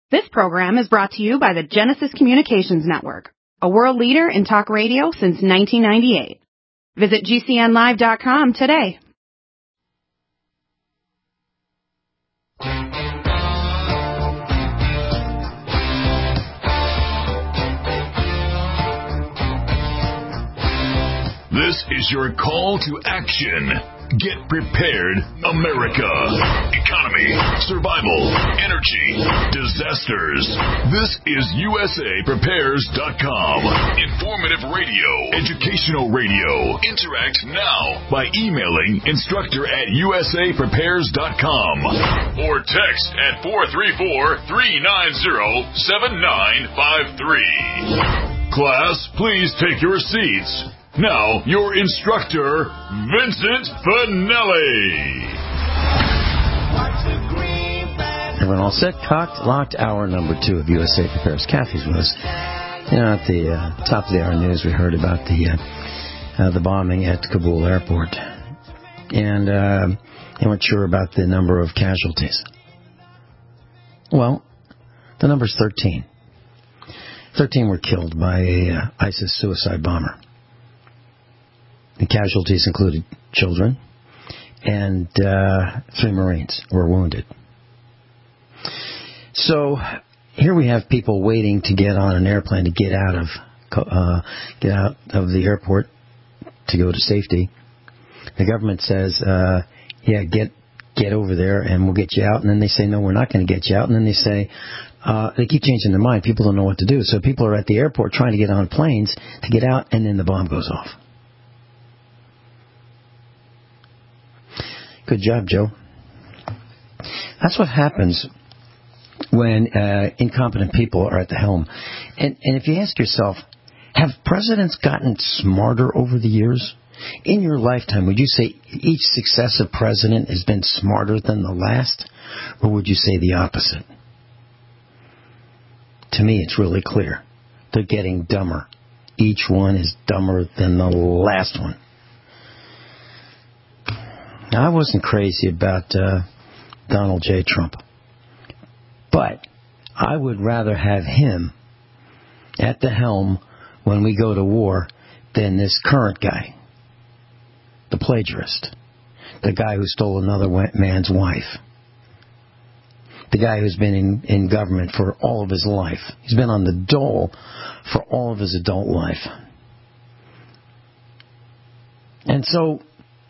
This program is brought to you by the Genesis Communications Network, a world leader in talk radio since 1998. Visit GCNlive.com today. This is your call to action. Get prepared, America. Economy, survival, energy, disasters. This is USAPrepares.com. Informative radio, educational radio. Interact now by emailing instructor@USAPrepares.com or text at 434-390-7953. Class, please take your seats. Now, your instructor, Vincent Finelli. Everyone all set, cocked, locked, hour number 2 of USA Prepares. Kathy's with us. You know, at the top of the hour news, we heard about the bombing at Kabul airport. And they weren't sure about the number of casualties. Well, the number's 13. 13 were killed by a ISIS suicide bomber. The casualties included children, and 3 Marines were wounded. So here we have people waiting to get on an airplane to get out of the airport to go to safety. The government says, "Yeah, get over there, and we'll get you out." And then they say, "No, we're not going to get you out." And then they say, they keep changing their mind. People don't know what to do. So people are at the airport trying to get on planes to get out, and then the bomb goes off. Good job, Joe. That's what happens when incompetent people are at the helm. And if you ask yourself, have presidents gotten smarter over the years? In your lifetime, would you say each successive president has been smarter than the last? Or would you say the opposite? To me, it's really clear. They're getting dumber. Each one is dumber than the last one. Now, I wasn't crazy about Donald J. Trump, but I would rather have him at the helm when we go to war than this current guy, the plagiarist, the guy who stole another man's wife, the guy who's been in government for all of his life. He's been on the dole for all of his adult life. And so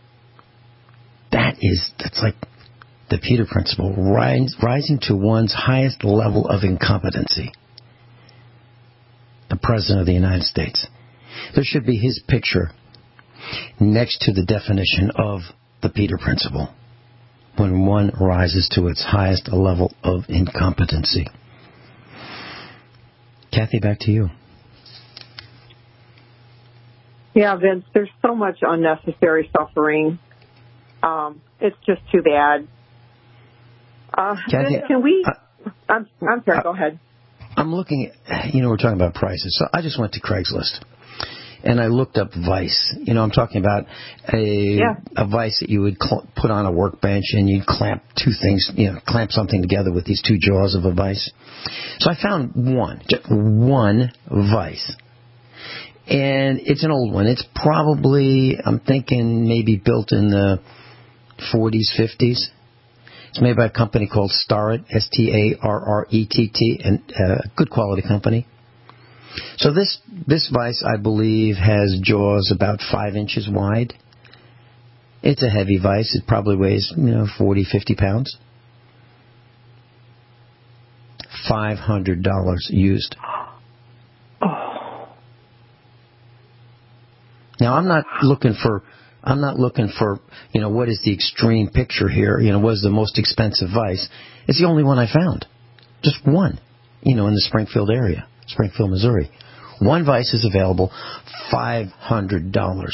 that's like the Peter Principle, rising to one's highest level of incompetency. The President of the United States. There should be his picture next to the definition of the Peter Principle when one rises to its highest level of incompetency. Kathy, back to you. Yeah, Vince, there's so much unnecessary suffering. It's just too bad. Kathy, can we? I'm sorry. Go ahead. I'm looking at. We're talking about prices. So I just went to Craigslist, and I looked up Vice. I'm talking about a Vice that you would put on a workbench, and you'd clamp 2 things. Clamp something together with these 2 jaws of a Vice. So I found just one Vice. And it's an old one. It's probably, I'm thinking, maybe built in the 40s, 50s. It's made by a company called Starrett, Starrett, and a good quality company. So this Vice, I believe, has jaws about 5 inches wide. It's a heavy Vice. It probably weighs, 40, 50 pounds. $500 used. Now, I'm not looking for, what is the extreme picture here? What is the most expensive Vice? It's the only one I found. Just one, in the Springfield area, Springfield, Missouri. One Vice is available, $500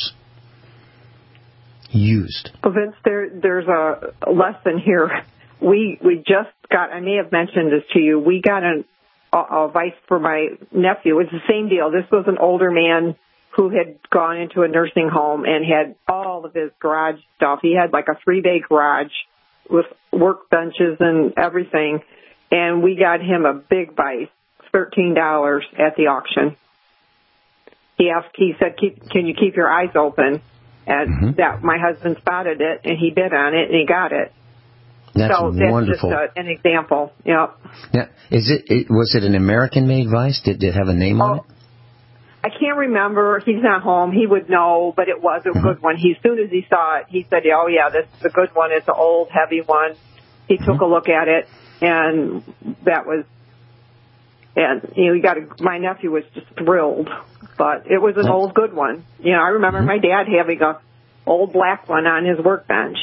used. Well, Vince, there's a lesson here. We just got, I may have mentioned this to you, we got a Vice for my nephew. It's the same deal. This was an older man who had gone into a nursing home and had all of his garage stuff. He had like a 3-bay garage with workbenches and everything. and we got him a big vise, $13 at the auction. He said, can you keep your eyes open? And that my husband spotted it, and he bid on it, and he got it. That's So wonderful. that's just an example. Yep. Now, was it an American-made vise? Did it have a name on it? I can't remember. He's not home. He would know, but it was a good one. As soon as he saw it, he said, oh, yeah, this is a good one. It's an old, heavy one. He took a look at it, and that was, and my nephew was just thrilled. But it was an old, good one. I remember my dad having a old black one on his workbench.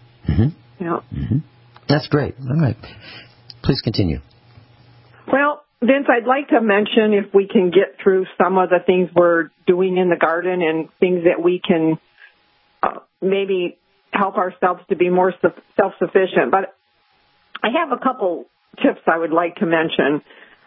That's great. All right. Please continue. Well, Vince, I'd like to mention, if we can get through some of the things we're doing in the garden and things that we can maybe help ourselves to be more self-sufficient. But I have a couple tips I would like to mention.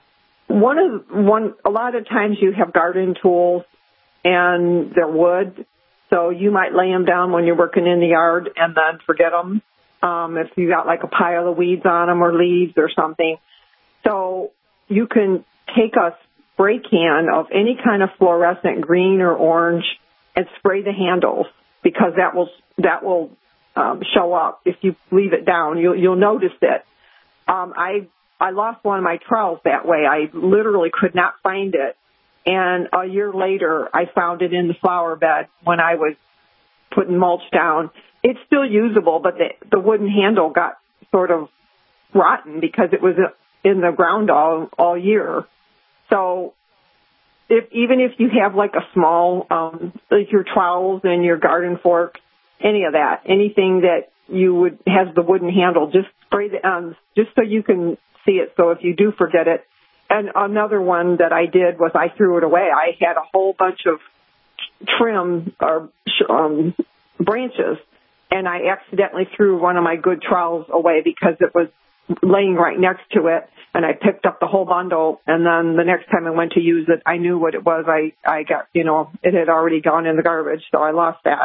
A lot of times you have garden tools and they're wood, so you might lay them down when you're working in the yard and then forget them. If you got like a pile of weeds on them or leaves or something. So you can take a spray can of any kind of fluorescent green or orange and spray the handles, because that will show up. If you leave it down, you'll notice it. I lost one of my trowels that way. I literally could not find it. And a year later, I found it in the flower bed when I was putting mulch down. It's still usable, but the wooden handle got sort of rotten because it was in the ground all year. So even if you have like a small, like your trowels and your garden fork, any of that, anything that has the wooden handle, just spray the ends just so you can see it. So if you do forget it. And another one that I did was I threw it away. I had a whole bunch of trim or branches, and I accidentally threw one of my good trowels away because it was laying right next to it, and I picked up the whole bundle, and then the next time I went to use it, I knew what it was. I got, it had already gone in the garbage, so I lost that.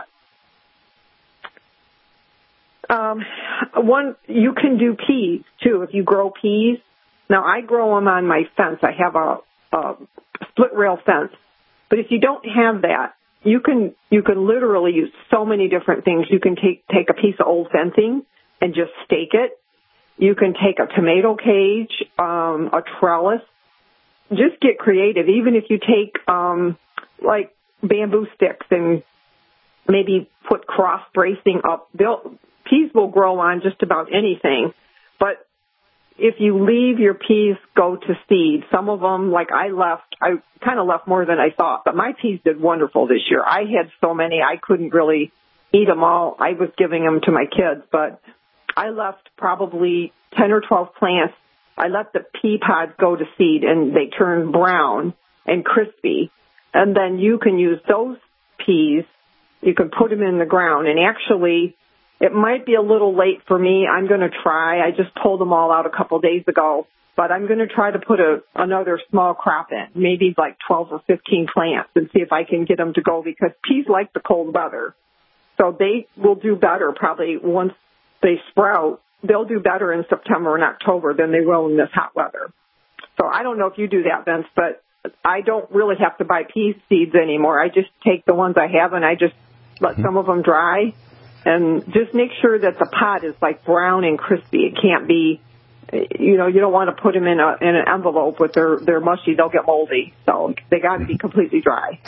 You can do peas, too, if you grow peas. Now, I grow them on my fence. I have a split rail fence. But if you don't have that, you can literally use so many different things. You can take a piece of old fencing and just stake it. You can take a tomato cage, a trellis. Just get creative. Even if you take like bamboo sticks and maybe put cross bracing up, peas will grow on just about anything. But if you leave your peas go to seed, some of them, like I kind of left more than I thought, but my peas did wonderful this year. I had so many, I couldn't really eat them all. I was giving them to my kids, but I left probably 10 or 12 plants. I let the pea pods go to seed, and they turn brown and crispy. And then you can use those peas. You can put them in the ground, and actually, it might be a little late for me. I'm going to try. I just pulled them all out a couple days ago, but I'm going to try to put another small crop in, maybe like 12 or 15 plants, and see if I can get them to go, because peas like the cold weather. So they will do better probably once they sprout. They'll do better in September and October than they will in this hot weather. So I don't know if you do that, Vince, but I don't really have to buy pea seeds anymore. I just take the ones I have, and I just let some of them dry. And just make sure that the pot is like brown and crispy. It can't be, you don't want to put them in an envelope with they're mushy. They'll get moldy. So they got to be completely dry.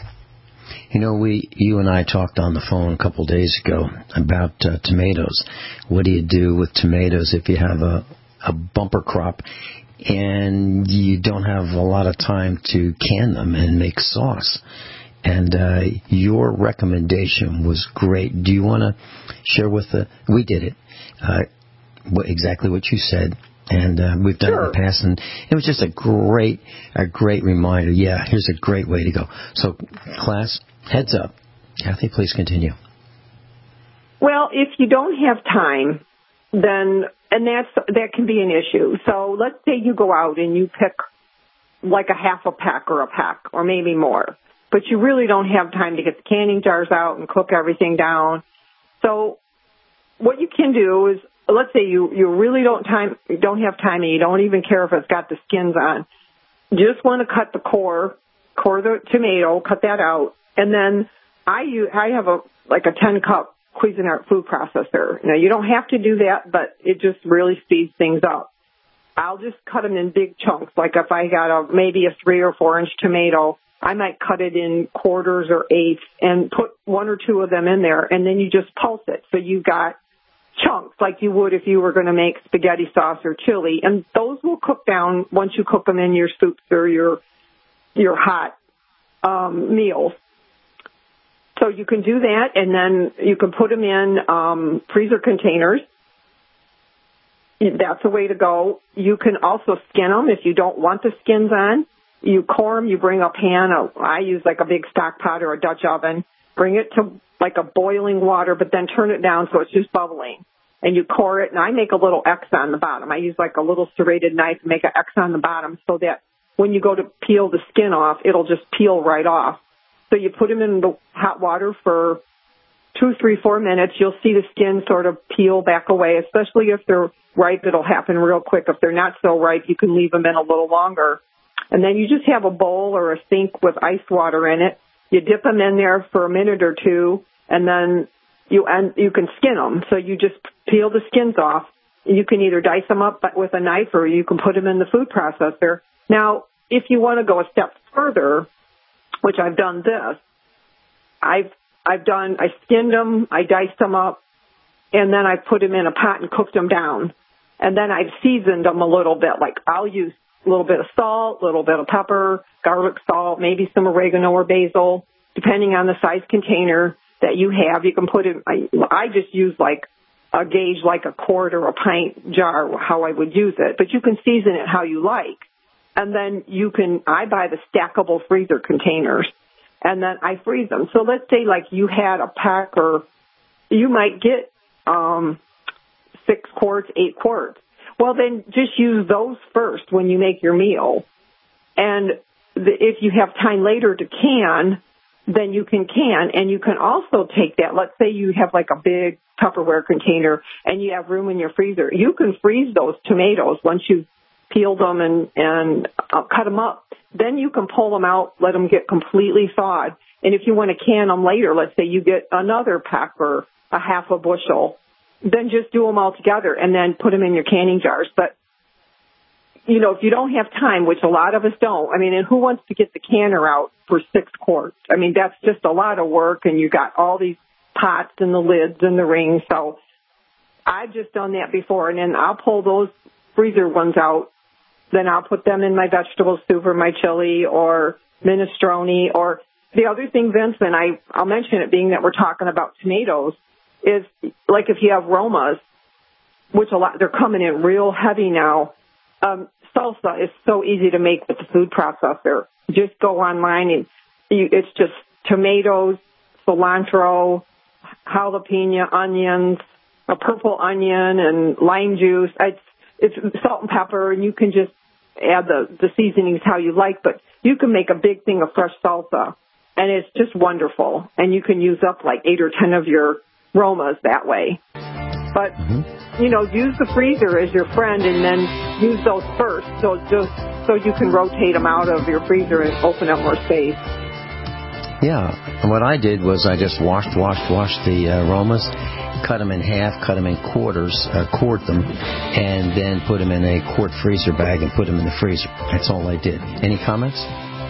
You and I talked on the phone a couple of days ago about tomatoes. What do you do with tomatoes if you have a bumper crop and you don't have a lot of time to can them and make sauce? And your recommendation was great. Do you want to share we did it, exactly what you said, and we've done it in the past, and it was just a great reminder. Yeah, here's a great way to go. So, class, heads up. Kathy, please continue. Well, if you don't have time, then, and that can be an issue. So let's say you go out and you pick like a half a peck or a peck or maybe more, but you really don't have time to get the canning jars out and cook everything down. So what you can do is let's say you really don't have time and you don't even care if it's got the skins on. You just want to cut the core the tomato, cut that out, and then I have a 10-cup Cuisinart food processor. Now, you don't have to do that, but it just really speeds things up. I'll just cut them in big chunks. Like if I got maybe a 3 or 4 inch tomato, I might cut it in quarters or eighths and put 1 or 2 of them in there, and then you just pulse it. So you've got chunks like you would if you were going to make spaghetti sauce or chili, and those will cook down once you cook them in your soups or your hot meals. So you can do that, and then you can put them in freezer containers. That's a way to go. You can also skin them if you don't want the skins on. You core them, you bring a pan. I use like a big stock pot or a Dutch oven. Bring it to like a boiling water, but then turn it down so it's just bubbling. And you core it, and I make a little X on the bottom. I use like a little serrated knife and make an X on the bottom so that when you go to peel the skin off, it'll just peel right off. So you put them in the hot water for 2, 3, 4 minutes. You'll see the skin sort of peel back away, especially if they're ripe. It'll happen real quick. If they're not so ripe, you can leave them in a little longer. And then you just have a bowl or a sink with ice water in it. You dip them in there for a minute or two, and then you can skin them. So you just peel the skins off. You can either dice them up with a knife or you can put them in the food processor. Now, if you want to go a step further, which I've done this, I skinned them, I diced them up, and then I put them in a pot and cooked them down. And then I've seasoned them a little bit. Like I'll use a little bit of salt, a little bit of pepper, garlic salt, maybe some oregano or basil, depending on the size container that you have. You can put it, I just use like a gauge, like a quart or a pint jar, how I would use it. But you can season it how you like. And then I buy the stackable freezer containers, and then I freeze them. So let's say like you had a pack, or you might get 6 quarts, 8 quarts. Well, then just use those first when you make your meal. And if you have time later to can, then you can can. And you can also take that. Let's say you have like a big Tupperware container and you have room in your freezer. You can freeze those tomatoes once you've peeled them and cut them up. Then you can pull them out, let them get completely thawed. And if you want to can them later, let's say you get another pack or a half a bushel, then just do them all together and then put them in your canning jars. But, you know, if you don't have time, which a lot of us don't, I mean, and who wants to get the canner out for 6 quarts? I mean, that's just a lot of work, and you got all these pots and the lids and the rings. So I've just done that before, and then I'll pull those freezer ones out. Then I'll put them in my vegetable soup or my chili or minestrone. Or the other thing, Vince, and I'll mention it being that we're talking about tomatoes, is like if you have Romas, which they're coming in real heavy now. Salsa is so easy to make with the food processor. Just go online and it's just tomatoes, cilantro, jalapeno, onions, a purple onion, and lime juice. It's salt and pepper, and you can just add the seasonings how you like, but you can make a big thing of fresh salsa, and it's just wonderful. And you can use up like 8 or 10 of your Romas that way. But, you know, use the freezer as your friend, and then use those first, so you can rotate them out of your freezer and open up more space. Yeah, and what I did was I just washed the Romas, cut them in half, cut them in quarters, quart them, and then put them in a quart freezer bag and put them in the freezer. That's all I did. Any comments?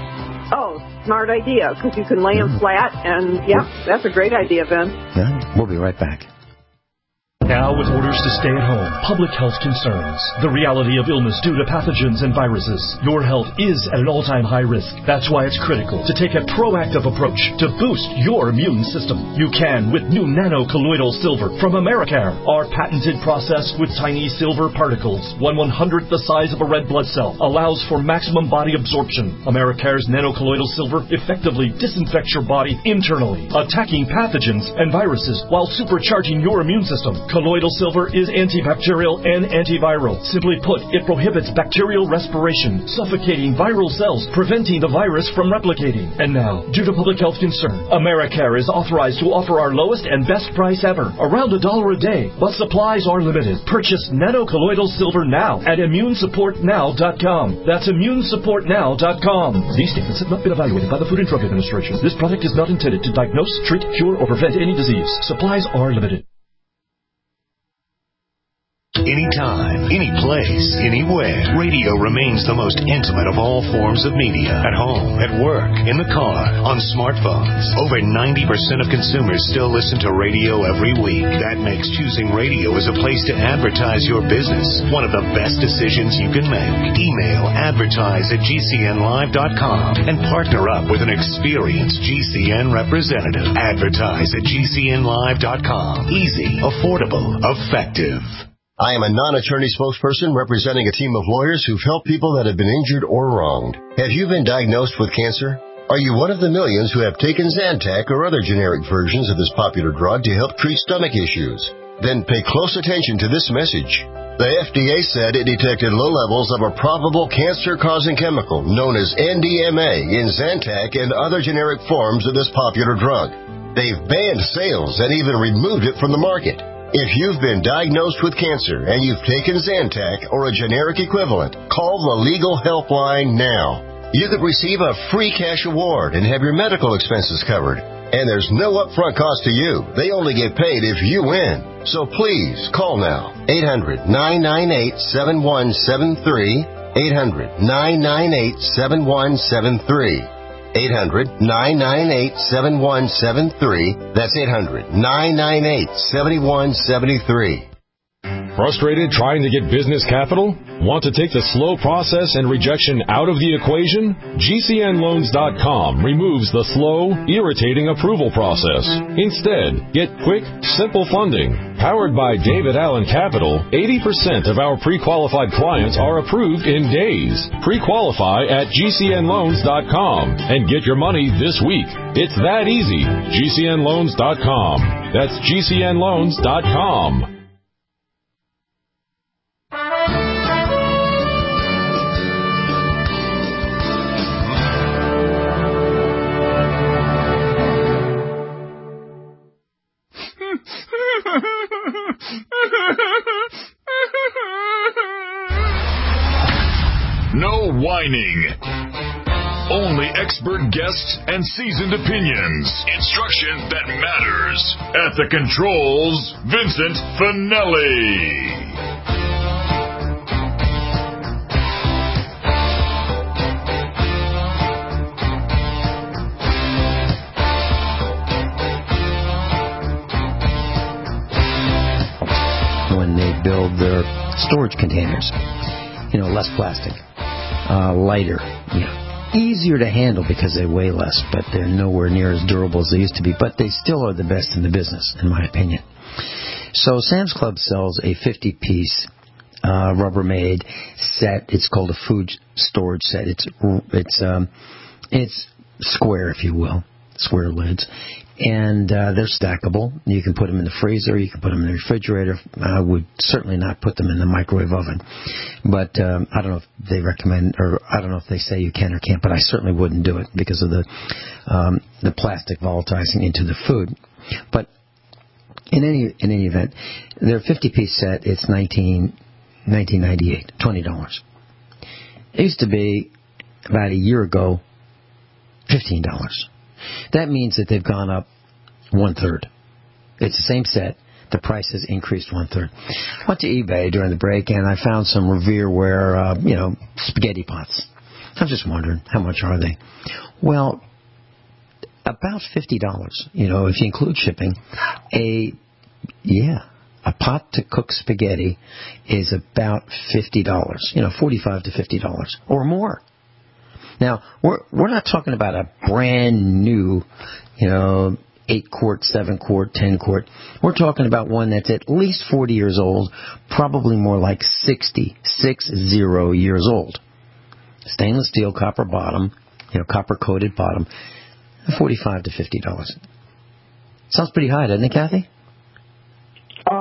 Oh, smart idea, because you can lay them flat, and that's a great idea, Vince. Yeah, we'll be right back. Now, with orders to stay at home, public health concerns, the reality of illness due to pathogens and viruses, your health is at an all-time high risk. That's why it's critical to take a proactive approach to boost your immune system. You can with new nano-colloidal silver from Americare. Our patented process with tiny silver particles, 1/100th the size of a red blood cell, allows for maximum body absorption. Americare's nano-colloidal silver effectively disinfects your body internally, attacking pathogens and viruses while supercharging your immune system. Colloidal silver is antibacterial and antiviral. Simply put, it prohibits bacterial respiration, suffocating viral cells, preventing the virus from replicating. And now, due to public health concern, AmeriCare is authorized to offer our lowest and best price ever, around $1 a day, but supplies are limited. Purchase nanocolloidal silver now at immunesupportnow.com. That's immunesupportnow.com. These statements have not been evaluated by the Food and Drug Administration. This product is not intended to diagnose, treat, cure, or prevent any disease. Supplies are limited. Anytime, any place, anywhere, radio remains the most intimate of all forms of media. At home, at work, in the car, on smartphones. Over 90% of consumers still listen to radio every week. That makes choosing radio as a place to advertise your business one of the best decisions you can make. Email advertise@gcnlive.com and partner up with an experienced GCN representative. Advertise@gcnlive.com. Easy, affordable, effective. I am a non-attorney spokesperson representing a team of lawyers who've helped people that have been injured or wronged. Have you been diagnosed with cancer? Are you one of the millions who have taken Zantac or other generic versions of this popular drug to help treat stomach issues? Then pay close attention to this message. The FDA said it detected low levels of a probable cancer-causing chemical known as NDMA in Zantac and other generic forms of this popular drug. They've banned sales and even removed it from the market. If you've been diagnosed with cancer and you've taken Zantac or a generic equivalent, call the Legal Helpline now. You could receive a free cash award and have your medical expenses covered. And there's no upfront cost to you. They only get paid if you win. So please, call now. 800-998-7173. 800-998-7173. 800-998-7173. That's 800-998-7173. Frustrated trying to get business capital? Want to take the slow process and rejection out of the equation? GCNloans.com removes the slow, irritating approval process. Instead, get quick, simple funding. Powered by David Allen Capital, 80% of our pre-qualified clients are approved in days. Pre-qualify at GCNloans.com and get your money this week. It's that easy. GCNloans.com. That's GCNloans.com. No whining. Only expert guests and seasoned opinions. Instruction that matters. At the controls, Vincent Finelli. When they build their storage containers, less plastic, lighter, easier to handle because they weigh less, but they're nowhere near as durable as they used to be. But they still are the best in the business, in my opinion. So Sam's Club sells a 50-piece Rubbermaid set. It's called a food storage set. It's square, if you will, square lids. And they're stackable. You can put them in the freezer. You can put them in the refrigerator. I would certainly not put them in the microwave oven. But I don't know if they recommend, or I don't know if they say you can or can't, but I certainly wouldn't do it because of the plastic volatilizing into the food. But in any event, their 50-piece set, it's $19.98, $20. It used to be, about a year ago, $15. That means that they've gone up 1/3. It's the same set. The price has increased 1/3. I went to eBay during the break, and I found some Revereware, spaghetti pots. I was just wondering, how much are they? Well, about $50, if you include shipping. A pot to cook spaghetti is about $50, $45 to $50 or more. Now, we're not talking about a brand new, 8-quart, 7-quart, 10-quart. We're talking about one that's at least 40 years old, probably more like 60 years old. Stainless steel, copper bottom, copper-coated bottom, $45 to $50. Sounds pretty high, doesn't it, Kathy? Oh,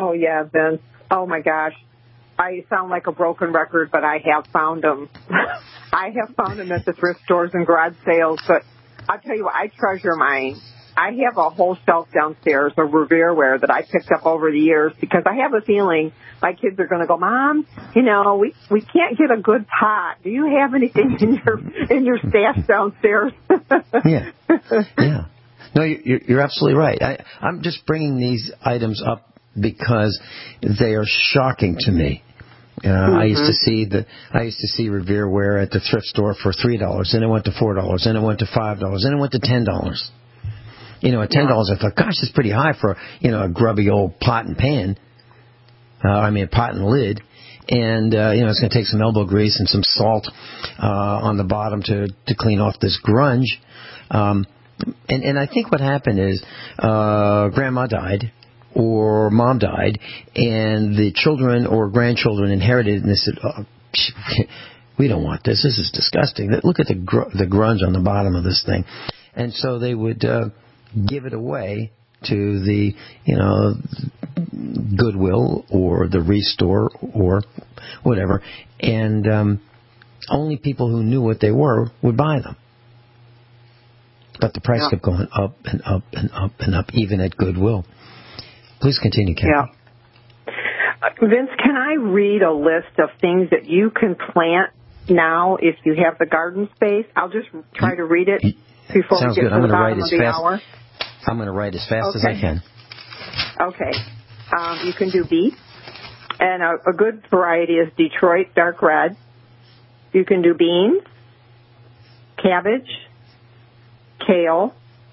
Oh, yeah, Vince. Oh, my gosh. I sound like a broken record, but I have found them. I have found them at the thrift stores and garage sales, but I'll tell you what, I treasure mine. I have a whole shelf downstairs of Revereware that I picked up over the years because I have a feeling my kids are going to go, Mom, you know, we can't get a good pot. Do you have anything in your stash downstairs? Yeah. No, you're absolutely right. I'm just bringing these items up because they are shocking to me. I used to see Revereware at the thrift store for $3, and it went to $4, and it went to $5, and it went to $10. You know, at $10, I thought, gosh, that's pretty high for, you know, a grubby old pot and pan. A pot and lid. And, you know, it's going to take some elbow grease and some salt on the bottom to clean off this grunge. And I think what happened is Grandma died or Mom died, and the children or grandchildren inherited it, and they said, oh, we don't want this. This is disgusting. Look at the grunge on the bottom of this thing. And so they would give it away to the, you know, Goodwill or the Restore or whatever, and only people who knew what they were would buy them. But the price kept going up and up and up and up, even at Goodwill. Please continue, Kathy. Yeah. Vince, can I read a list of things that you can plant now if you have the garden space? I'll just try to read it before we get to the bottom of the hour. I'm going to write as fast as I can. Okay. You can do beets, and a good variety is Detroit dark red. You can do beans, cabbage, kale,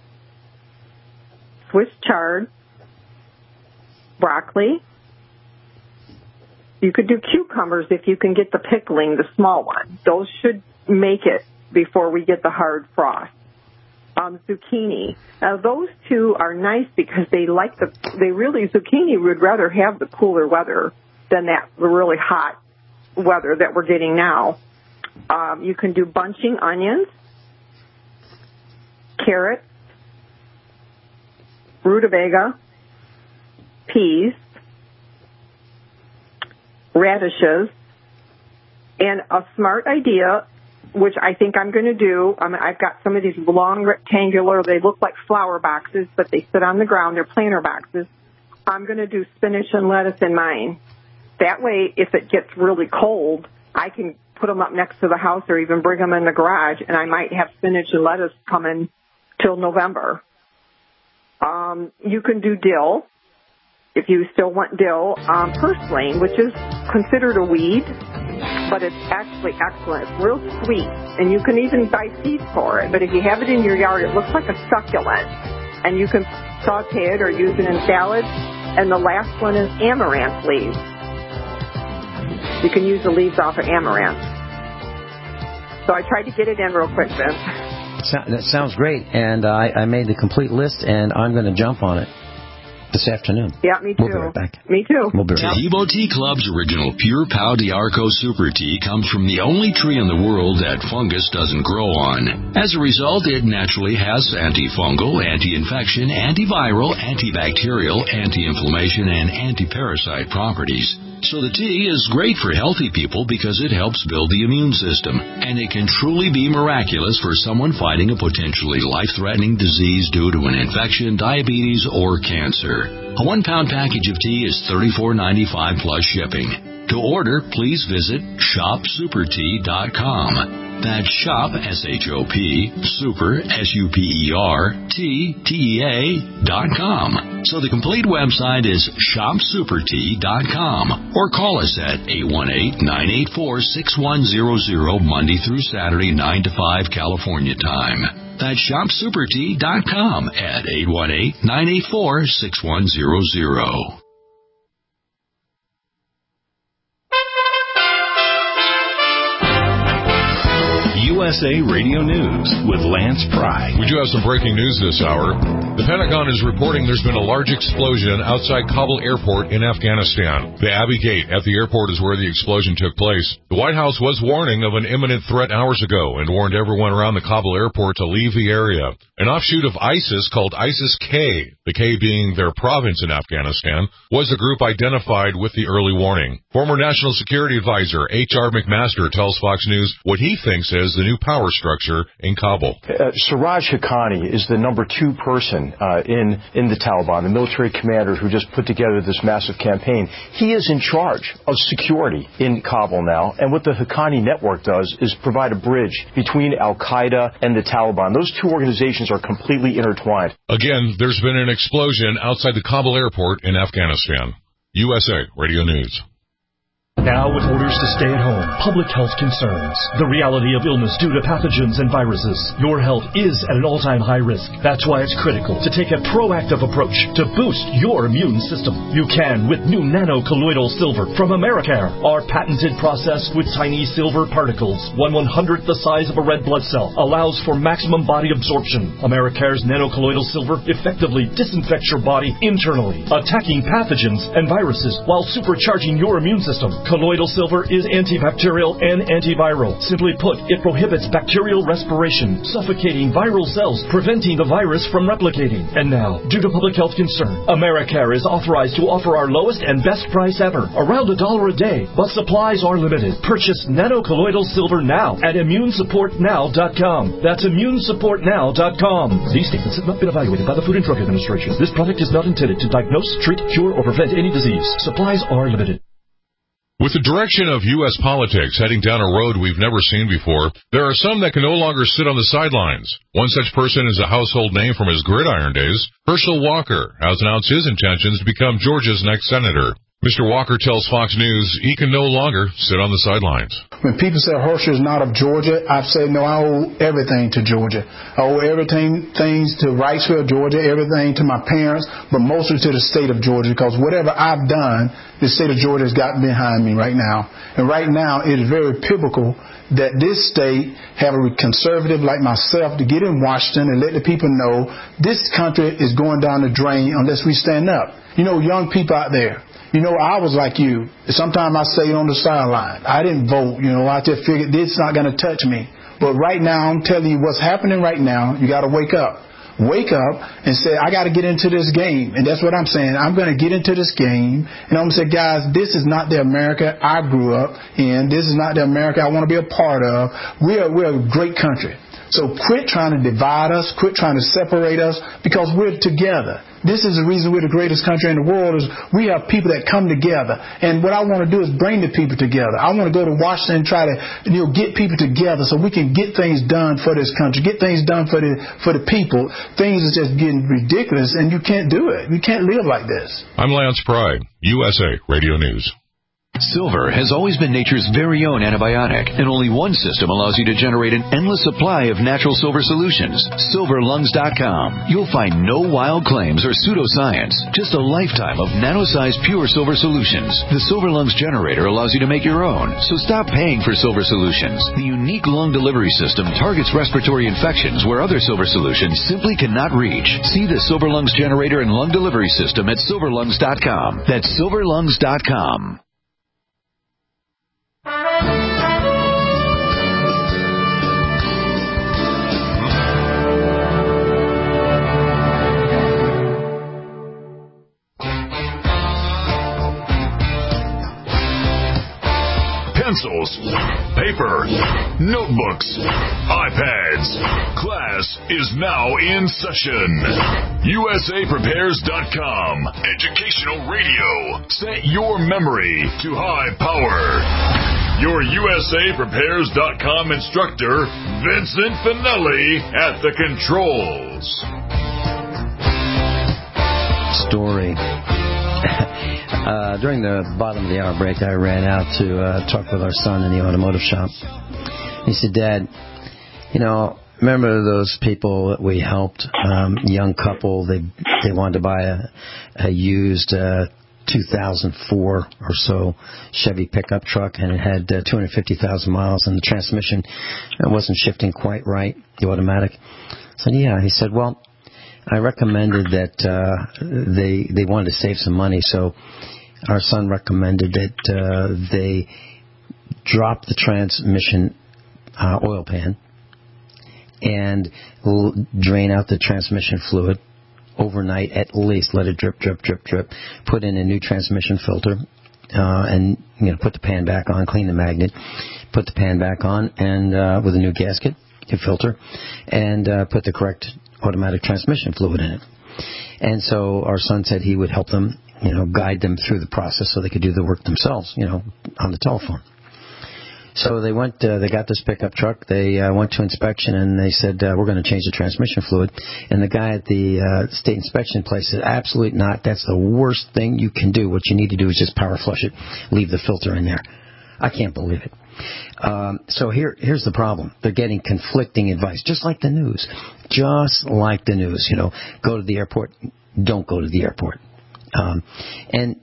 Swiss chard, broccoli. You could do cucumbers if you can get the pickling, the small one. Those should make it before we get the hard frost. Zucchini. Now, those two are nice because zucchini would rather have the cooler weather than the really hot weather that we're getting now. You can do bunching onions, carrots, rutabaga, peas, radishes, and a smart idea, which I think I'm going to do. I've got some of these long rectangular, they look like flower boxes, but they sit on the ground. They're planter boxes. I'm going to do spinach and lettuce in mine. That way, if it gets really cold, I can put them up next to the house or even bring them in the garage, and I might have spinach and lettuce coming till November. You can do dill, if you still want dill. Purslane, which is considered a weed, but it's actually excellent. It's real sweet, and you can even buy seeds for it. But if you have it in your yard, it looks like a succulent, and you can saute it or use it in salads. And the last one is amaranth leaves. You can use the leaves off of amaranth. So I tried to get it in real quick, Vince. That sounds great, and I made the complete list, and I'm going to jump on it this afternoon. Yeah, me too. We'll be right back. Me too. We'll be right back. Taheebo Tea Club's original Pure Pau d'Arco Super Tea comes from the only tree in the world that fungus doesn't grow on. As a result, it naturally has antifungal, anti-infection, antiviral, antibacterial, anti-inflammation, and anti-parasite properties. So the tea is great for healthy people because it helps build the immune system, and it can truly be miraculous for someone fighting a potentially life-threatening disease due to an infection, diabetes, or cancer. A 1-pound package of tea is $34.95 plus shipping. To order, please visit shopsupertea.com. That's shop, S-H-O-P, super, SUPERTEA.com. So the complete website is shopsupertea.com, or call us at 818-984-6100 Monday through Saturday, 9 to 5 California time. That's shopsupertea.com at 818-984-6100. USA Radio News with Lance Pry. We do have some breaking news this hour. The Pentagon is reporting there's been a large explosion outside Kabul Airport in Afghanistan. The Abbey Gate at the airport is where the explosion took place. The White House was warning of an imminent threat hours ago and warned everyone around the Kabul airport to leave the area. An offshoot of ISIS called ISIS-K, the K being their province in Afghanistan, was the group identified with the early warning. Former National Security Advisor H.R. McMaster tells Fox News what he thinks is the new power structure in Kabul. Siraj Haqqani is the number 2 person in the Taliban, the military commander who just put together this massive campaign. He is in charge of security in Kabul now, and what the Haqqani network does is provide a bridge between al-Qaeda and the Taliban. Those two organizations are completely intertwined. Again, there's been an explosion outside the Kabul airport in Afghanistan. USA Radio News. Now with orders to stay at home, public health concerns, the reality of illness due to pathogens and viruses, your health is at an all-time high risk. That's why it's critical to take a proactive approach to boost your immune system. You can with new nano-colloidal silver from Americare. Our patented process with tiny silver particles, 1/100th the size of a red blood cell, allows for maximum body absorption. Americare's nano-colloidal silver effectively disinfects your body internally, attacking pathogens and viruses while supercharging your immune system. Colloidal silver is antibacterial and antiviral. Simply put, it prohibits bacterial respiration, suffocating viral cells, preventing the virus from replicating. And now, due to public health concern, Americare is authorized to offer our lowest and best price ever, around $1 a day, but supplies are limited. Purchase nano-colloidal silver now at immunesupportnow.com. That's immunesupportnow.com. These statements have not been evaluated by the Food and Drug Administration. This product is not intended to diagnose, treat, cure, or prevent any disease. Supplies are limited. With the direction of U.S. politics heading down a road we've never seen before, there are some that can no longer sit on the sidelines. One such person is a household name from his gridiron days. Herschel Walker has announced his intentions to become Georgia's next senator. Mr. Walker tells Fox News he can no longer sit on the sidelines. When people say Herschel is not of Georgia, I've said, no, I owe everything to Georgia. I owe everything, things to Wrightsville, Georgia, everything to my parents, but mostly to the state of Georgia, because whatever I've done, the state of Georgia has got behind me right now. And right now, it is very pivotal that this state have a conservative like myself to get in Washington and let the people know this country is going down the drain unless we stand up. You know, young people out there, you know, I was like you. Sometimes I stayed on the sideline. I didn't vote. You know, I just figured this is not going to touch me. But right now, I'm telling you what's happening right now. You got to wake up. Wake up and say, I got to get into this game. And that's what I'm saying. I'm going to get into this game. And I'm going to say, guys, this is not the America I grew up in. This is not the America I want to be a part of. We're a great country. So quit trying to divide us, quit trying to separate us, because we're together. This is the reason we're the greatest country in the world, is we have people that come together. And what I want to do is bring the people together. I want to go to Washington and try to, get people together so we can get things done for this country, get things done for the people. Things are just getting ridiculous, and you can't do it. You can't live like this. I'm Lance Pry, USA Radio News. Silver has always been nature's very own antibiotic, and only one system allows you to generate an endless supply of natural silver solutions. SilverLungs.com. You'll find no wild claims or pseudoscience, just a lifetime of nano-sized pure silver solutions. The Silver Lungs generator allows you to make your own, so stop paying for silver solutions. The unique lung delivery system targets respiratory infections where other silver solutions simply cannot reach. See the Silver Lungs generator and lung delivery system at SilverLungs.com. That's SilverLungs.com. Pencils, paper, notebooks, iPads. Class is now in session. USAPrepares.com. Educational radio. Set your memory to high power. Your USAPrepares.com instructor, Vincent Finelli, at the controls. Story. During the bottom of the hour break, I ran out to talk with our son in the automotive shop. He said, Dad, remember those people that we helped, young couple, they wanted to buy a used 2004 or so Chevy pickup truck, and it had 250,000 miles, and the transmission wasn't shifting quite right, the automatic. I said, yeah. He said, well, I recommended that they wanted to save some money, so our son recommended that they drop the transmission oil pan and drain out the transmission fluid overnight at least. Let it drip, drip, drip, drip. Put in a new transmission filter, and put the pan back on. Clean the magnet. Put the pan back on, and with a new gasket, new filter, and put the correct automatic transmission fluid in it. And so our son said he would help them, guide them through the process so they could do the work themselves, on the telephone. So they went, they got this pickup truck, they went to inspection, and they said, we're going to change the transmission fluid. And the guy at the state inspection place said, absolutely not. That's the worst thing you can do. What you need to do is just power flush it, leave the filter in there. I can't believe it. So here's the problem. They're getting conflicting advice, just like the news. Just like the news, go to the airport, don't go to the airport. And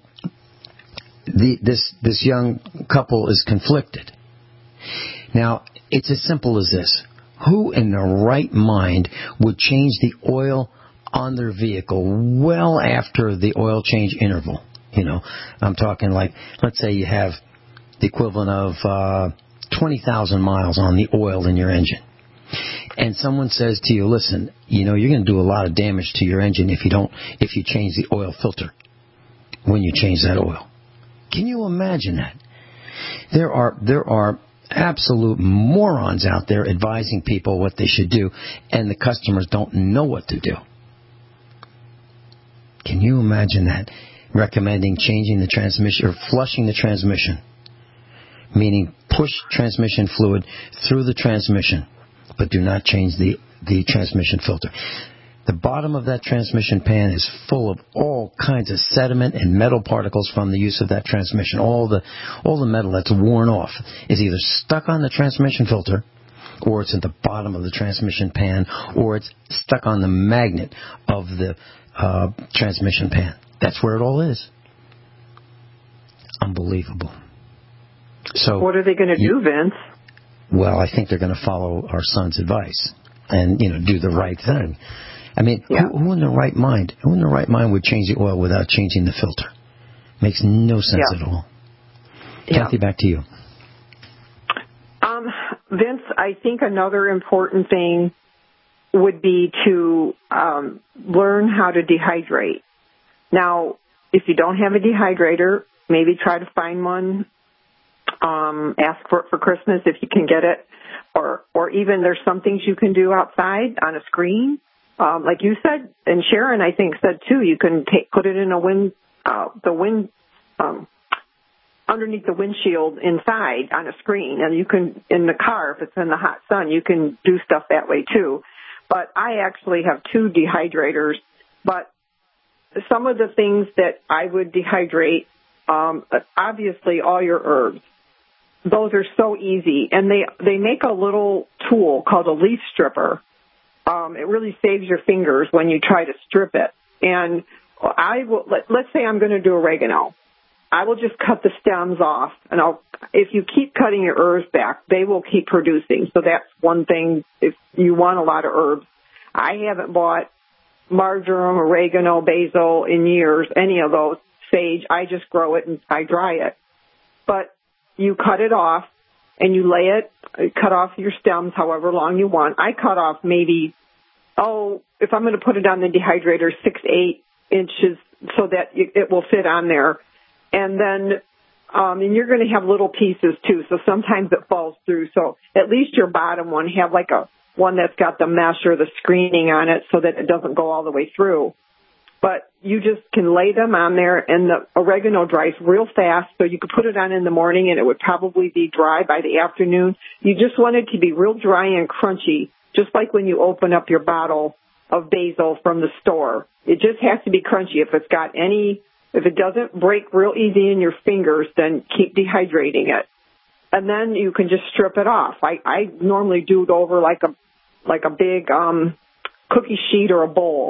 this young couple is conflicted. Now, it's as simple as this. Who in their right mind would change the oil on their vehicle well after the oil change interval? I'm talking like, let's say you have the equivalent of 20,000 miles on the oil in your engine. And someone says to you, listen, you're going to do a lot of damage to your engine if you change the oil filter when you change that oil. Can you imagine that? There are absolute morons out there advising people what they should do, and the customers don't know what to do. Can you imagine that? Recommending changing the transmission or flushing the transmission, meaning push transmission fluid through the transmission, but do not change the transmission filter. The bottom of that transmission pan is full of all kinds of sediment and metal particles from the use of that transmission. All the metal that's worn off is either stuck on the transmission filter, or it's at the bottom of the transmission pan, or it's stuck on the magnet of the transmission pan. That's where it all is. Unbelievable. So what are they going to do, Vince? Well, I think they're going to follow our son's advice and do the right thing. I mean, yeah. Who in their right mind would change the oil without changing the filter? Makes no sense at all. Yeah. Kathy, back to you. Vince, I think another important thing would be to learn how to dehydrate. Now, if you don't have a dehydrator, maybe try to find one. Ask for it for Christmas if you can get it, or even there's some things you can do outside on a screen. Like you said, and Sharon, I think, said too, you can put it in underneath the windshield inside on a screen, and you can, in the car, if it's in the hot sun, you can do stuff that way too. But I actually have 2 dehydrators, but some of the things that I would dehydrate, obviously all your herbs. Those are so easy, and they make a little tool called a leaf stripper. It really saves your fingers when you try to strip it. And let's say I'm going to do oregano. I will just cut the stems off, and if you keep cutting your herbs back, they will keep producing. So that's one thing if you want a lot of herbs. I haven't bought marjoram, oregano, basil in years, any of those, sage. I just grow it and I dry it. But you cut it off, and you lay it, cut off your stems however long you want. I cut off maybe, if I'm going to put it on the dehydrator, 6-8 inches so that it will fit on there. And then, and you're going to have little pieces too, so sometimes it falls through. So at least your bottom one, have like one that's got the mesh or the screening on it so that it doesn't go all the way through. But you just can lay them on there, and the oregano dries real fast, so you could put it on in the morning, and it would probably be dry by the afternoon. You just want it to be real dry and crunchy, just like when you open up your bottle of basil from the store. It just has to be crunchy. If it doesn't break real easy in your fingers, then keep dehydrating it. And then you can just strip it off. I normally do it over like a big cookie sheet or a bowl.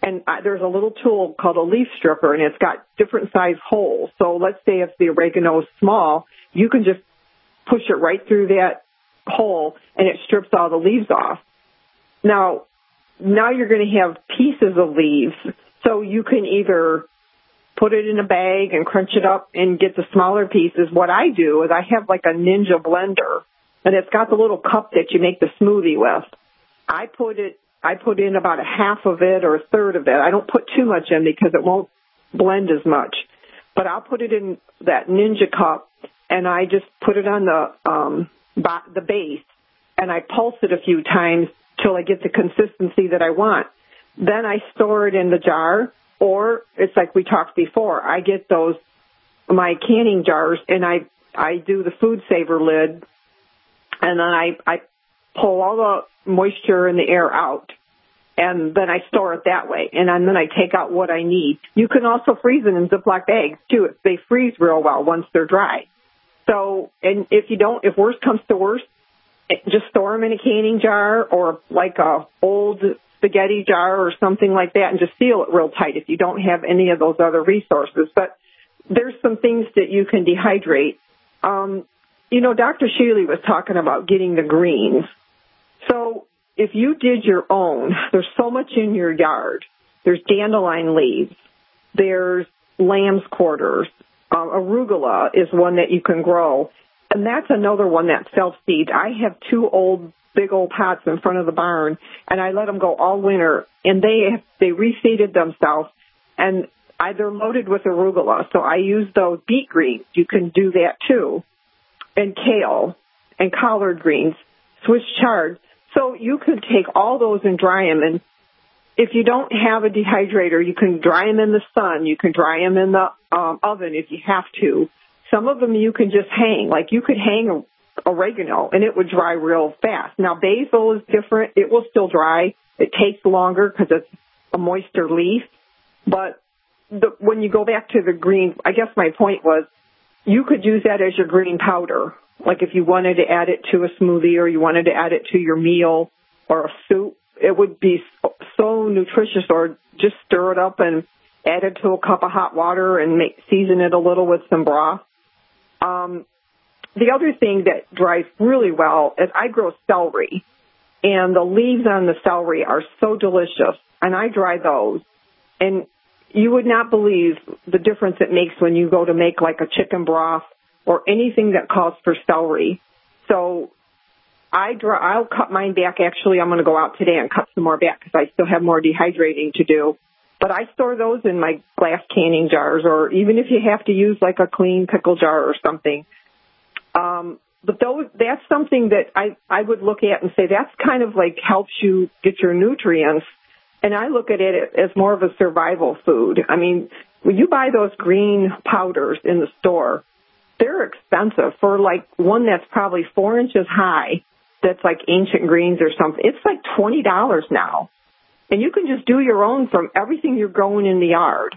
And there's a little tool called a leaf stripper, and it's got different size holes. So let's say if the oregano is small, you can just push it right through that hole, and it strips all the leaves off. Now you're going to have pieces of leaves, so you can either put it in a bag and crunch it up and get the smaller pieces. What I do is I have like a Ninja blender, and it's got the little cup that you make the smoothie with. I put in about a half of it or a third of it. I don't put too much in because it won't blend as much. But I'll put it in that Ninja cup, and I just put it on the base, and I pulse it a few times till I get the consistency that I want. Then I store it in the jar, or it's like we talked before. I get my canning jars, and I do the food saver lid, and then I pull all the moisture and the air out, and then I store it that way. And then I take out what I need. You can also freeze it in Ziploc bags, too. They freeze real well once they're dry. So, and if worst comes to worst, just store them in a canning jar or like a old spaghetti jar or something like that, and just seal it real tight if you don't have any of those other resources. But there's some things that you can dehydrate. Dr. Shealy was talking about getting the greens. So if you did your own, there's so much in your yard. There's dandelion leaves. There's lamb's quarters. Arugula is one that you can grow. And that's another one that self-seeds. I have 2 big old pots in front of the barn, and I let them go all winter. And they reseeded themselves, and they're loaded with arugula. So I use those beet greens. You can do that too. And kale and collard greens, Swiss chard. So you could take all those and dry them. And if you don't have a dehydrator, you can dry them in the sun. You can dry them in the oven if you have to. Some of them you can just hang. Like you could hang oregano, and it would dry real fast. Now, basil is different. It will still dry. It takes longer because it's a moister leaf. But when you go back to the green, I guess my point was you could use that as your green powder. Like if you wanted to add it to a smoothie or you wanted to add it to your meal or a soup, it would be so nutritious. Or just stir it up and add it to a cup of hot water and season it a little with some broth. The other thing that dries really well is I grow celery, and the leaves on the celery are so delicious, and I dry those. And you would not believe the difference it makes when you go to make like a chicken broth or anything that calls for celery. So I'll cut mine back. Actually, I'm going to go out today and cut some more back because I still have more dehydrating to do. But I store those in my glass canning jars, or even if you have to use like a clean pickle jar or something. But that's something that I would look at and say that's kind of like helps you get your nutrients. And I look at it as more of a survival food. I mean, when you buy those green powders in the store, they're expensive for like one that's probably 4 inches high. That's like Ancient Greens or something. It's like $20 now. And you can just do your own from everything you're growing in the yard.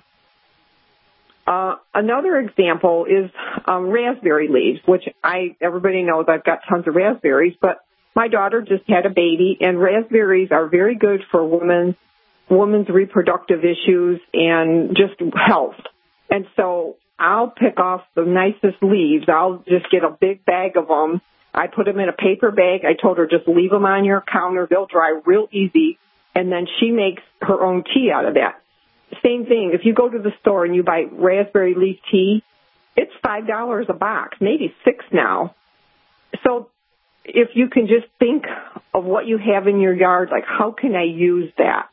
Another example is raspberry leaves, which everybody knows I've got tons of raspberries, but my daughter just had a baby, and raspberries are very good for women's reproductive issues and just health. And so I'll pick off the nicest leaves. I'll just get a big bag of them. I put them in a paper bag. I told her just leave them on your counter. They'll dry real easy. And then she makes her own tea out of that. Same thing. If you go to the store and you buy raspberry leaf tea, it's $5 a box, maybe $6 now. So if you can just think of what you have in your yard, like how can I use that?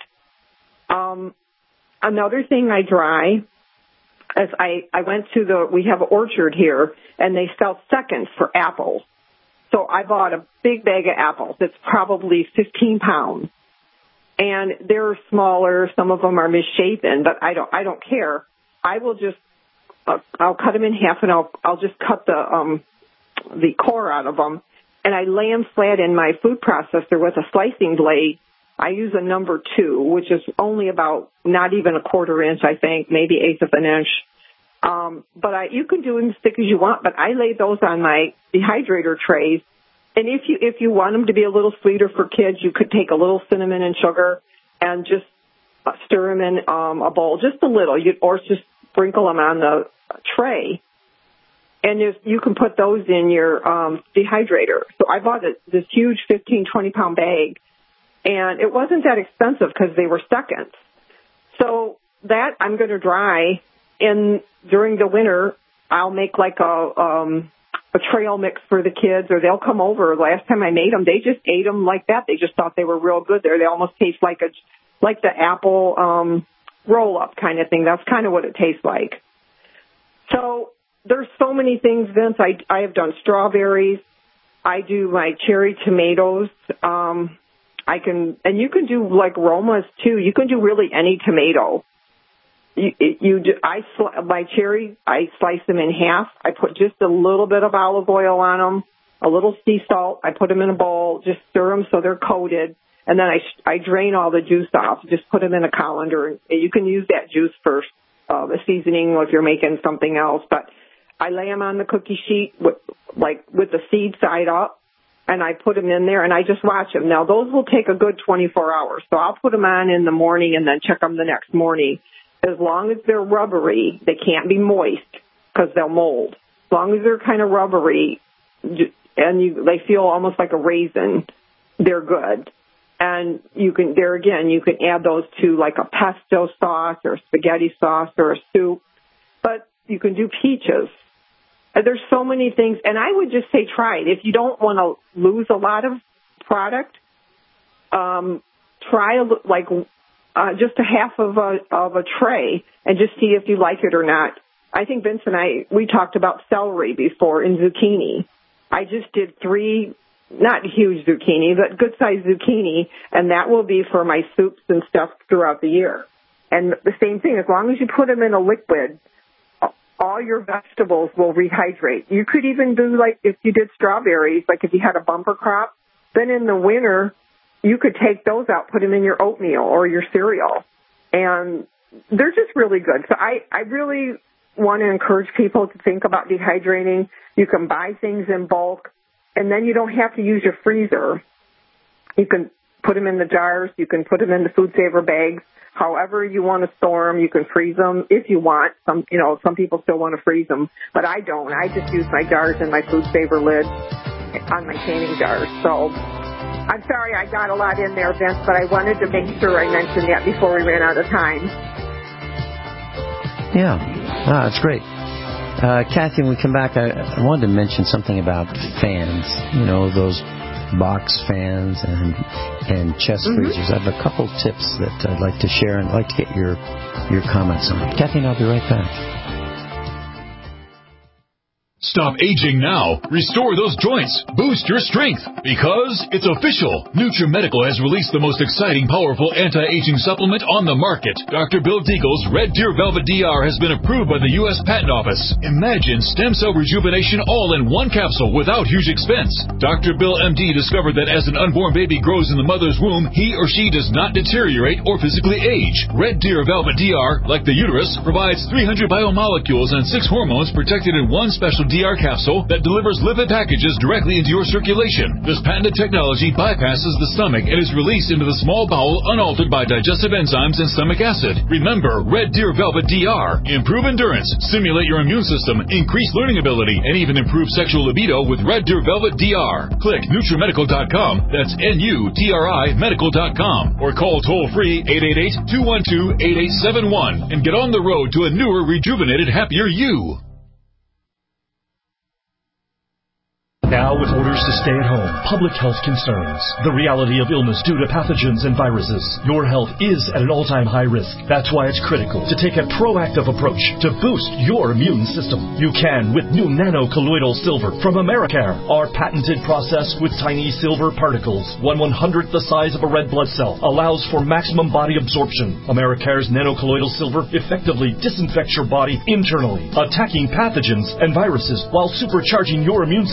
Another thing I dry is I went to we have an orchard here, and they sell seconds for apples. So I bought a big bag of apples. It's probably 15 pounds. And they're smaller. Some of them are misshapen, but I don't care. I will just I'll cut them in half, and I'll just cut the core out of them, and I lay them flat in my food processor with a slicing blade. I use a number 2, which is only about not even a 1/4 inch, I think, maybe 1/8 of an inch. But you can do them as thick as you want. But I lay those on my dehydrator trays. And if you want them to be a little sweeter for kids, you could take a little cinnamon and sugar and just stir them in a bowl, just a little, or just sprinkle them on the tray. And you can put those in your dehydrator. So I bought this huge 15, 20-pound bag, and it wasn't that expensive because they were seconds. So that I'm going to dry, and during the winter, I'll make like a trail mix for the kids, or they'll come over. Last time I made them, they just ate them like that. They just thought they were real good there. They almost taste like the apple roll-up kind of thing. That's kind of what it tastes like. So there's so many things, Vince. I have done strawberries. I do my cherry tomatoes. And you can do like Romas too. You can do really any tomato. My cherry, I slice them in half. I put just a little bit of olive oil on them, a little sea salt. I put them in a bowl, just stir them so they're coated, and then I drain all the juice off. Just put them in a colander. You can use that juice for the seasoning if you're making something else. But I lay them on the cookie sheet with the seed side up, and I put them in there, and I just watch them. Now, those will take a good 24 hours, so I'll put them on in the morning and then check them the next morning. As long as they're rubbery, they can't be moist because they'll mold. As long as they're kind of rubbery and they feel almost like a raisin, they're good. And you can add those to like a pesto sauce or spaghetti sauce or a soup. But you can do peaches. There's so many things. And I would just say try it. If you don't want to lose a lot of product, try just a half of a tray and just see if you like it or not. I think Vince and we talked about celery before and zucchini. I just did 3, not huge zucchini, but good-sized zucchini, and that will be for my soups and stuff throughout the year. And the same thing, as long as you put them in a liquid, all your vegetables will rehydrate. You could even do, like, if you did strawberries, like if you had a bumper crop, then in the winter, you could take those out, put them in your oatmeal or your cereal, and they're just really good. So I really want to encourage people to think about dehydrating. You can buy things in bulk, and then you don't have to use your freezer. You can put them in the jars. You can put them in the food saver bags. However you want to store them, you can freeze them if you want. Some people still want to freeze them, but I don't. I just use my jars and my food saver lid on my canning jars. So I'm sorry I got a lot in there, Vince, but I wanted to make sure I mentioned that before we ran out of time. Yeah, that's great. Kathy, when we come back, I wanted to mention something about fans, those box fans and chest freezers. I have a couple tips that I'd like to share, and I'd like to get your comments on. Kathy and I'll be right back. Stop aging now. Restore those joints. Boost your strength. Because it's official. NutriMedical has released the most exciting, powerful anti-aging supplement on the market. Dr. Bill Deagle's Red Deer Velvet DR has been approved by the U.S. Patent Office. Imagine stem cell rejuvenation all in one capsule without huge expense. Dr. Bill MD discovered that as an unborn baby grows in the mother's womb, he or she does not deteriorate or physically age. Red Deer Velvet DR, like the uterus, provides 300 biomolecules and 6 hormones protected in one special DR capsule that delivers lipid packages directly into your circulation. This patented technology bypasses the stomach and is released into the small bowel unaltered by digestive enzymes and stomach acid. Remember, Red Deer Velvet DR. Improve endurance, stimulate your immune system, increase learning ability, and even improve sexual libido with Red Deer Velvet DR. Click NutriMedical.com, that's NUTRI Medical.com, or call toll-free 888-212-8871 and get on the road to a newer, rejuvenated, happier you. Now with orders to stay at home, public health concerns, the reality of illness due to pathogens and viruses, your health is at an all-time high risk. That's why it's critical to take a proactive approach to boost your immune system. You can with new nano-colloidal silver from Americare. Our patented process with tiny silver particles, 1/100th the size of a red blood cell, allows for maximum body absorption. Americare's nano-colloidal silver effectively disinfects your body internally, attacking pathogens and viruses while supercharging your immune system.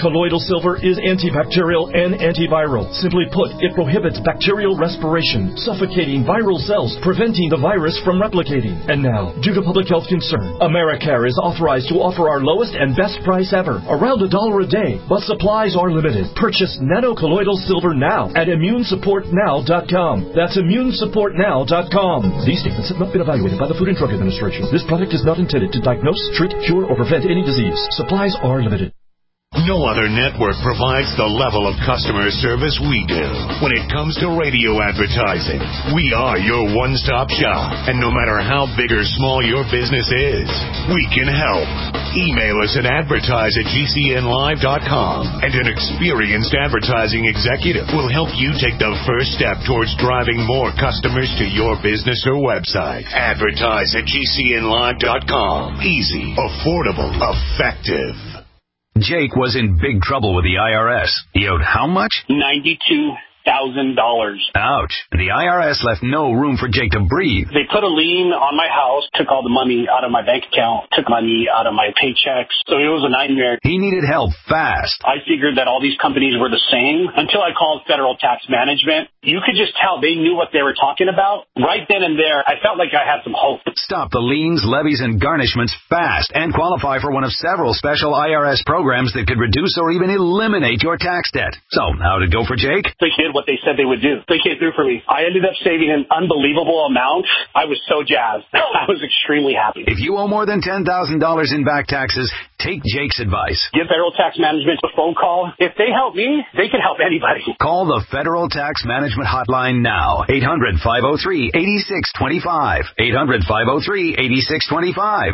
Colloidal silver is antibacterial and antiviral. Simply put, it prohibits bacterial respiration, suffocating viral cells, preventing the virus from replicating. And now, due to public health concern, Americare is authorized to offer our lowest and best price ever, around $1 a day, but supplies are limited. Purchase nanocolloidal silver now at immunesupportnow.com. That's immunesupportnow.com. These statements have not been evaluated by the Food and Drug Administration. This product is not intended to diagnose, treat, cure, or prevent any disease. Supplies are limited. No other network provides the level of customer service we do. When it comes to radio advertising, we are your one-stop shop. And no matter how big or small your business is, we can help. Email us at advertise@gcnlive.com, and an experienced advertising executive will help you take the first step towards driving more customers to your business or website. Advertise@gcnlive.com. Easy, affordable, effective. Jake was in big trouble with the IRS. He owed how much? $92,000. Ouch. The IRS left no room for Jake to breathe. They put a lien on my house, took all the money out of my bank account, took money out of my paychecks. So it was a nightmare. He needed help fast. I figured that all these companies were the same until I called Federal Tax Management. You could just tell they knew what they were talking about. Right then and there, I felt like I had some hope. Stop the liens, levies, and garnishments fast and qualify for one of several special IRS programs that could reduce or even eliminate your tax debt. So, how'd it go for Jake? They did what they said they would do. They came through for me. I ended up saving an unbelievable amount. I was so jazzed. I was extremely happy. If you owe more than $10,000 in back taxes, take Jake's advice. Give Federal Tax Management a phone call. If they help me, they can help anybody. Call the Federal Tax Management Hotline now. 800-503-8625. 800-503-8625.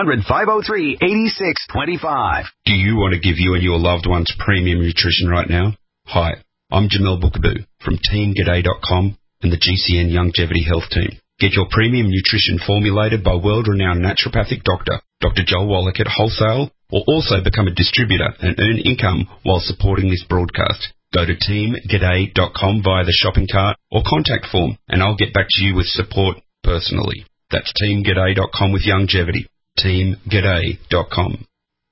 800-503-8625. Do you want to give you and your loved ones premium nutrition right now? Hi, I'm Jamel Bookaboo from TeamGaday.com and the GCN Longevity Health Team. Get your premium nutrition formulated by world-renowned naturopathic doctor, Dr. Joel Wallach at Wholesale, or also become a distributor and earn income while supporting this broadcast. Go to TeamGaday.com via the shopping cart or contact form, and I'll get back to you with support personally. That's TeamGaday.com with longevity. TeamGaday.com.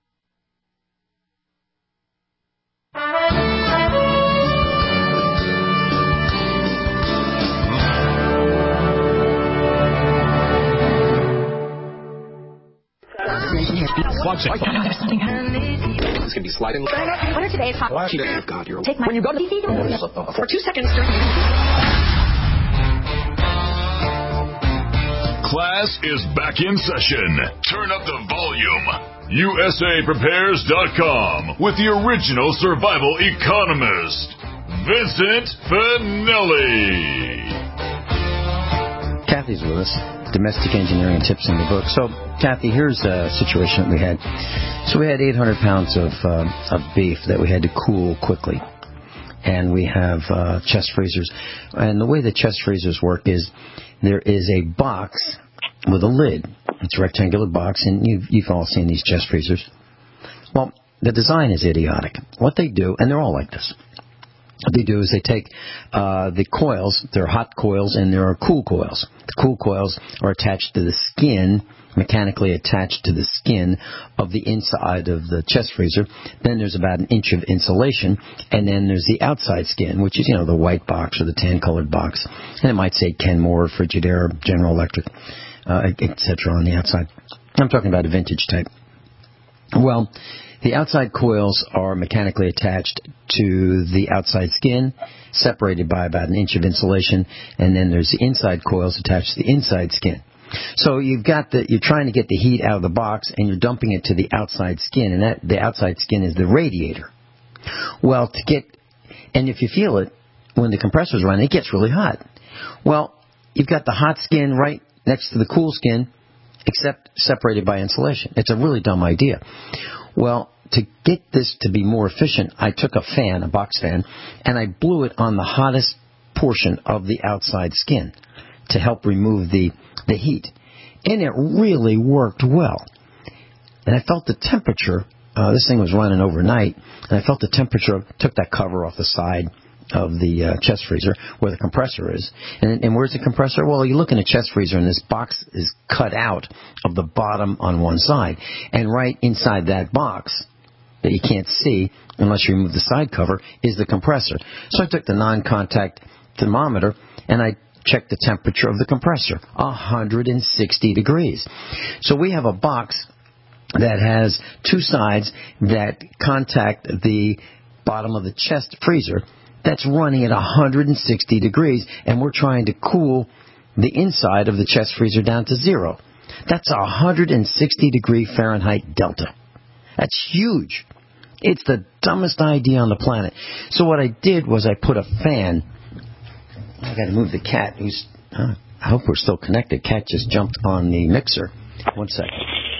It's going to be sliding. What are today's hot? God, you're take my. When you go to the TV for 2 seconds. Class is back in session. Turn up the volume. USAPrepares.com with the original survival economist, Vincent Finelli. Kathy's with us. Domestic engineering tips in the book. So, Kathy, here's a situation that we had. So we had 800 pounds of beef that we had to cool quickly. And we have chest freezers. And the way the chest freezers work is there is a box with a lid. It's a rectangular box, and you've all seen these chest freezers. Well, the design is idiotic. What they do, and they're all like this, what they do is they take the coils, there are hot coils and there are cool coils. The cool coils are attached to the skin, mechanically attached to the skin of the inside of the chest freezer. Then there's about an inch of insulation, and then there's the outside skin, which is, the white box or the tan-colored box. And it might say Kenmore, Frigidaire, General Electric, etc. on the outside. I'm talking about a vintage type. Well, the outside coils are mechanically attached to the outside skin, separated by about an inch of insulation, and then there's the inside coils attached to the inside skin. So you're trying to get the heat out of the box, and you're dumping it to the outside skin, and the outside skin is the radiator. Well, and if you feel it, when the compressor's running, it gets really hot. Well, you've got the hot skin right next to the cool skin, except separated by insulation. It's a really dumb idea. Well, to get this to be more efficient, I took a fan, a box fan, and I blew it on the hottest portion of the outside skin to help remove the heat. And it really worked well. And I felt the temperature, this thing was running overnight, and I felt the temperature, took that cover off the side of the chest freezer where the compressor is. And where's the compressor? Well, you look in a chest freezer and this box is cut out of the bottom on one side. And right inside that box that you can't see unless you remove the side cover is the compressor. So I took the non-contact thermometer and I checked the temperature of the compressor, 160 degrees. So we have a box that has two sides that contact the bottom of the chest freezer that's running at 160 degrees, and we're trying to cool the inside of the chest freezer down to 0. That's 160 degree Fahrenheit delta. That's huge. It's the dumbest idea on the planet. So what I did was I put a fan. I got to move the cat. I hope we're still connected. Cat just jumped on the mixer. 1 second.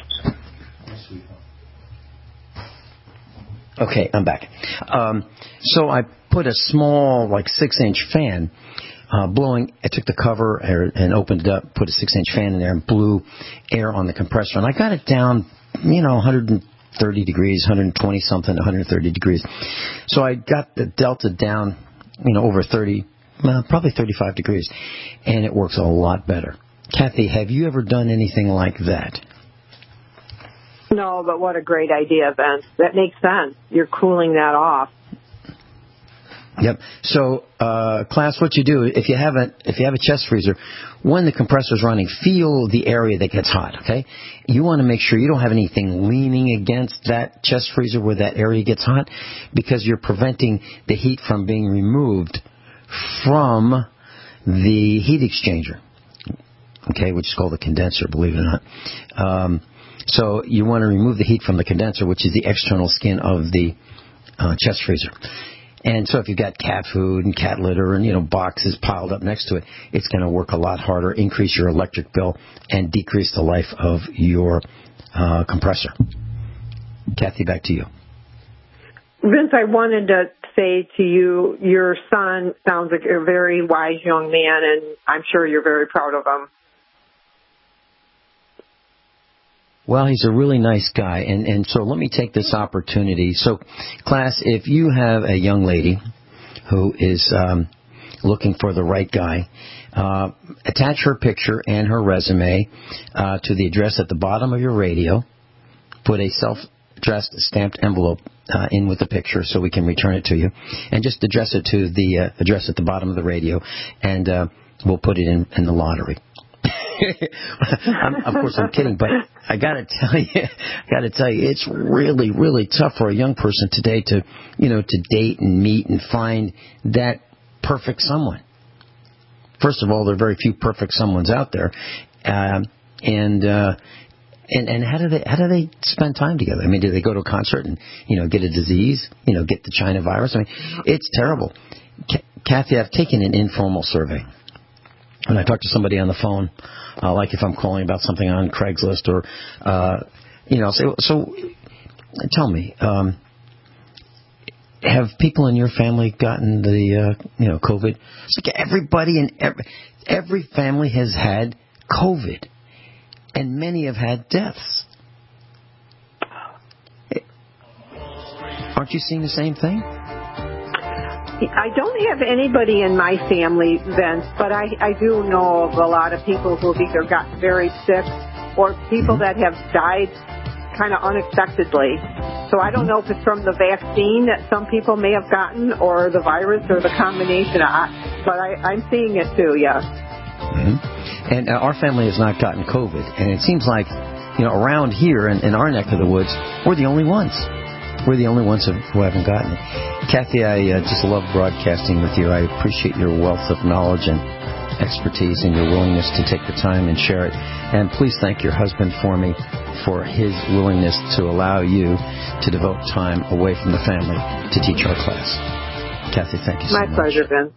Okay, I'm back. So I put a small, 6-inch fan blowing. I took the cover and opened it up, put a 6-inch fan in there, and blew air on the compressor. And I got it down, 130 degrees, 120 something, 130 degrees. So I got the delta down, over 30, probably 35 degrees, and it works a lot better. Kathy, have you ever done anything like that? No, but what a great idea, Vince. That makes sense. You're cooling that off. Yep. So, class, what you do, if you have a chest freezer, when the compressor's running, feel the area that gets hot, okay? You want to make sure you don't have anything leaning against that chest freezer where that area gets hot, because you're preventing the heat from being removed from the heat exchanger, okay, which is called the condenser, believe it or not. So you want to remove the heat from the condenser, which is the external skin of the chest freezer. And so if you've got cat food and cat litter and, boxes piled up next to it, it's going to work a lot harder, increase your electric bill, and decrease the life of your compressor. Kathy, back to you. Vince, I wanted to say to you, your son sounds like a very wise young man, and I'm sure you're very proud of him. Well, he's a really nice guy, and so let me take this opportunity. So, class, if you have a young lady who is looking for the right guy, attach her picture and her resume to the address at the bottom of your radio. Put a self-addressed stamped envelope in with the picture so we can return it to you, and just address it to the address at the bottom of the radio, and we'll put it in the lottery. Of course, I'm kidding, but I got to tell you, it's really, really tough for a young person today to date and meet and find that perfect someone. First of all, there are very few perfect someones out there, and how do they spend time together? I mean, do they go to a concert and get a disease? Get the China virus? I mean, it's terrible. Kathy, I've taken an informal survey. When I talk to somebody on the phone, like if I'm calling about something on Craigslist or, say, so tell me, have people in your family gotten the, COVID? It's like everybody in every family has had COVID, and many have had deaths. Aren't you seeing the same thing? I don't have anybody in my family, Vince, but I do know of a lot of people who have either gotten very sick or people that have died kind of unexpectedly. So I don't know if it's from the vaccine that some people may have gotten or the virus or the combination, but I'm seeing it too, yes. Mm-hmm. And our family has not gotten COVID, and it seems like, around here in our neck of the woods, we're the only ones. We're the only ones who haven't gotten it. Kathy, I just love broadcasting with you. I appreciate your wealth of knowledge and expertise and your willingness to take the time and share it. And please thank your husband for me for his willingness to allow you to devote time away from the family to teach our class. Kathy, thank you so much. My pleasure, Vince.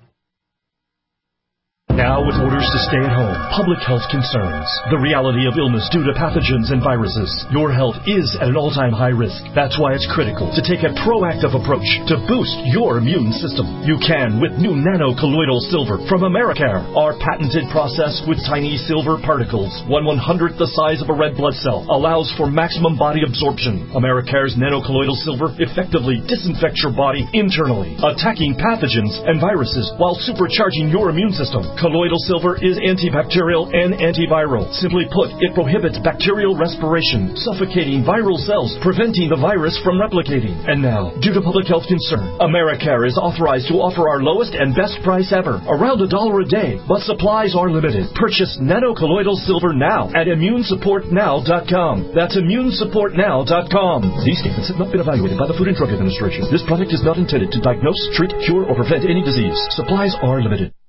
Now with orders to stay at home, public health concerns, the reality of illness due to pathogens and viruses. Your health is at an all-time high risk. That's why it's critical to take a proactive approach to boost your immune system. You can with new nano-colloidal silver from Americare. Our patented process with tiny silver particles, 1/100th the size of a red blood cell, allows for maximum body absorption. Americare's nano-colloidal silver effectively disinfects your body internally, attacking pathogens and viruses while supercharging your immune system. Colloidal silver is antibacterial and antiviral. Simply put, it prohibits bacterial respiration, suffocating viral cells, preventing the virus from replicating. And now, due to public health concern, Americare is authorized to offer our lowest and best price ever, around $1 a day, but supplies are limited. Purchase nanocolloidal silver now at immunesupportnow.com. That's immunesupportnow.com. These statements have not been evaluated by the Food and Drug Administration. This product is not intended to diagnose, treat, cure, or prevent any disease. Supplies are limited.